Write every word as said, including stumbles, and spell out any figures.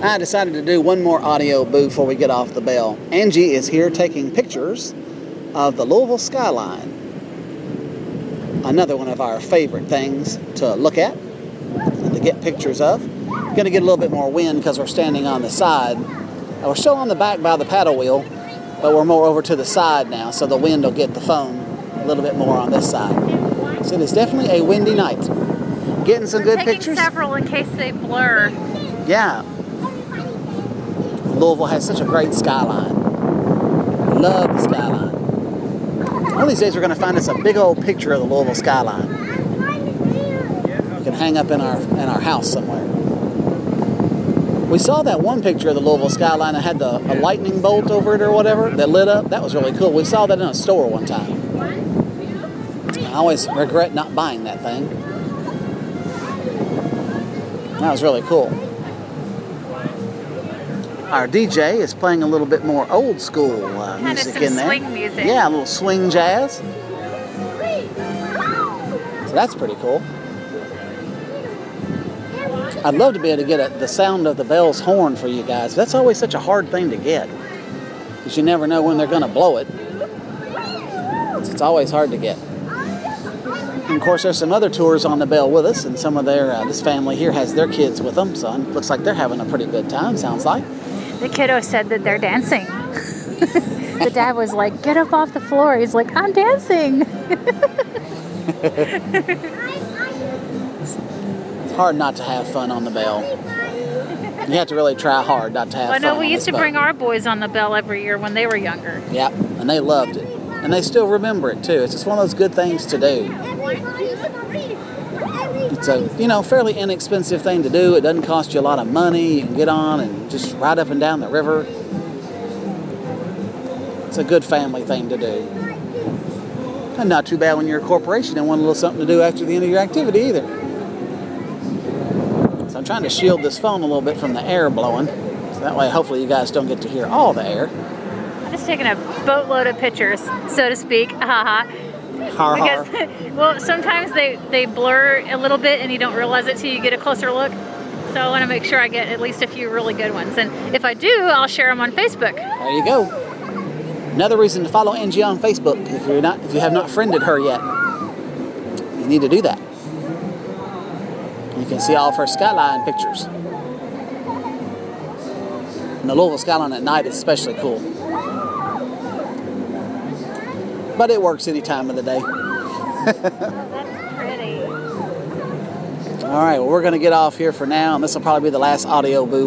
I decided to do one more audio boo before we get off the bell. Angie is here taking pictures of the Louisville skyline. Another one of our favorite things to look at and to get pictures of. Going to get a little bit more wind because we're standing on the side. We're still on the back by the paddle wheel, but we're more over to the side now, so the wind will get the phone a little bit more on this side. So it is definitely a windy night. Getting some We're good taking pictures. Several in case they blur. Yeah. Louisville has such a great skyline. Love the skyline. One of these days we're going to find us a big old picture of the Louisville skyline. We can hang up in our in our house somewhere. We saw that one picture of the Louisville skyline that had the a lightning bolt over it or whatever that lit up. That was really cool. We saw that in a store one time. I always regret not buying that thing. That was really cool. Our D J is playing a little bit more old school uh, Kind music of in there. swing music. Yeah, a little swing jazz. So that's pretty cool. I'd love to be able to get a, the sound of the bell's horn for you guys. That's always such a hard thing to get, because you never know when they're going to blow it. It's always hard to get. And of course, there's some other tours on the bell with us, and some of their uh, this family here has their kids with them, so it looks like they're having a pretty good time. Sounds like. The kiddo said that they're dancing. The dad was like, "Get up off the floor." He's like, "I'm dancing." It's hard not to have fun on the bell. You have to really try hard not to have Well, fun. no, we on used this to bring boat. our boys on the bell every year when they were younger. Yep, and they loved it. And they still remember it too. It's just one of those good things to do. It's a, you know, fairly inexpensive thing to do. It doesn't cost you a lot of money. You can get on and just ride up and down the river. It's a good family thing to do. And not too bad when you're a corporation and want a little something to do after the end of your activity either. So I'm trying to shield this phone a little bit from the air blowing. So that way hopefully you guys don't get to hear all the air. I'm just taking a boatload of pictures, so to speak. Haha. Har har. Because, well, sometimes they, they blur a little bit and you don't realize it till you get a closer look. So I want to make sure I get at least a few really good ones. And if I do, I'll share them on Facebook. There you go. Another reason to follow Angie on Facebook if you're not if you have not friended her yet. You need to do that. You can see all of her skyline pictures. And the Louisville skyline at night is especially cool. But it works any time of the day. Oh, that's pretty. All right, well, we're going to get off here for now, and this will probably be the last audio booth.